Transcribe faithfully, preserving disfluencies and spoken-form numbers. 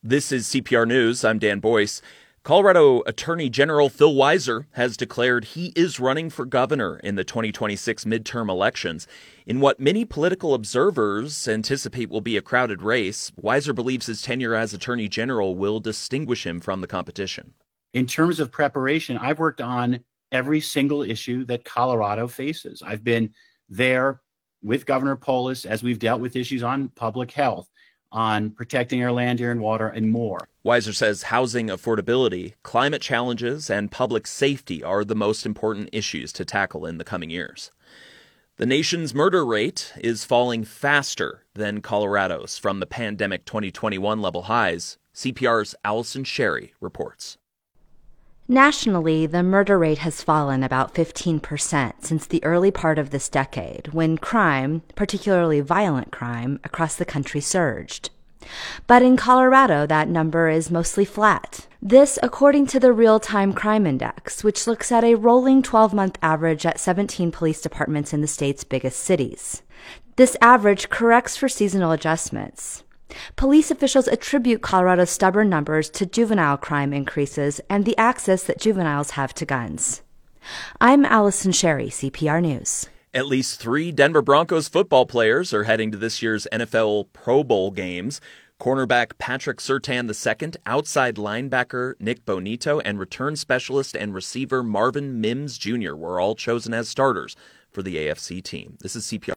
This is C P R News. I'm Dan Boyce. Colorado Attorney General Phil Weiser has declared he is running for governor in the twenty twenty-six midterm elections. In what many political observers anticipate will be a crowded race, Weiser believes his tenure as Attorney General will distinguish him from the competition. In terms of preparation, I've worked on every single issue that Colorado faces. I've been there with Governor Polis as we've dealt with issues on public health, on protecting our land, air, and water, and more. Weiser says housing affordability, climate challenges, and public safety are the most important issues to tackle in the coming years. The nation's murder rate is falling faster than Colorado's from the pandemic twenty twenty-one level highs. C P R's Allison Sherry reports. Nationally, the murder rate has fallen about fifteen percent since the early part of this decade, when crime, particularly violent crime, across the country surged. But in Colorado, that number is mostly flat. This according to the Real-Time Crime Index, which looks at a rolling twelve-month average at seventeen police departments in the state's biggest cities. This average corrects for seasonal adjustments. Police officials attribute Colorado's stubborn numbers to juvenile crime increases and the access that juveniles have to guns. I'm Allison Sherry, C P R News. At least three Denver Broncos football players are heading to this year's N F L Pro Bowl games. Cornerback Patrick Surtain the second, outside linebacker Nick Bonito, and return specialist and receiver Marvin Mims Junior were all chosen as starters for the A F C team. This is C P R.